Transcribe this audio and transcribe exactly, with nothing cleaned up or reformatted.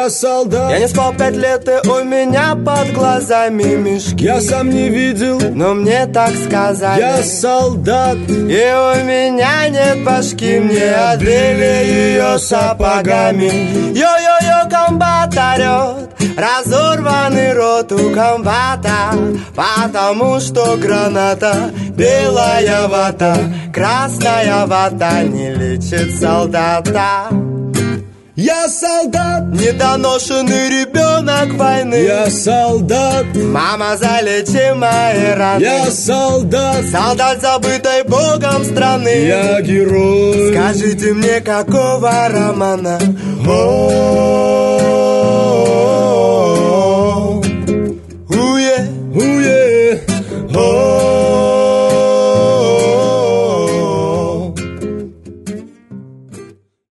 Я солдат. Я не спал пять лет, и у меня под глазами мешки. Я сам не видел, но мне так сказали. Я солдат. И у меня нет башки, мне отбили ее сапогами. Йо-йо-йо, комбат орет, разорванный рот у комбата, потому что граната, белая вата, красная вата не лечит солдата. Я солдат, недоношенный ребенок войны. Я солдат, мама, залечи мои раны. Я солдат, солдат забытой Богом страны. Я герой. Скажите мне, какого романа? О-о-о.